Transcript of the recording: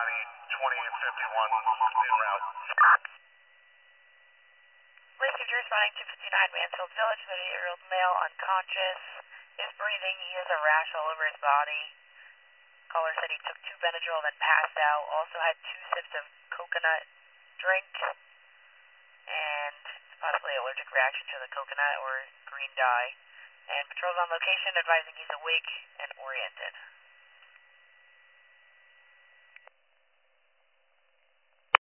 County 20 and 51 en route. Police are responding to 59 Mansfield Village, 38-year-old male unconscious, is breathing, he has a rash all over his body. Caller said he took 2 Benadryl, then passed out, also had 2 sips of coconut drink, and possibly allergic reaction to the coconut or green dye. And patrol's on location advising he's awake and oriented.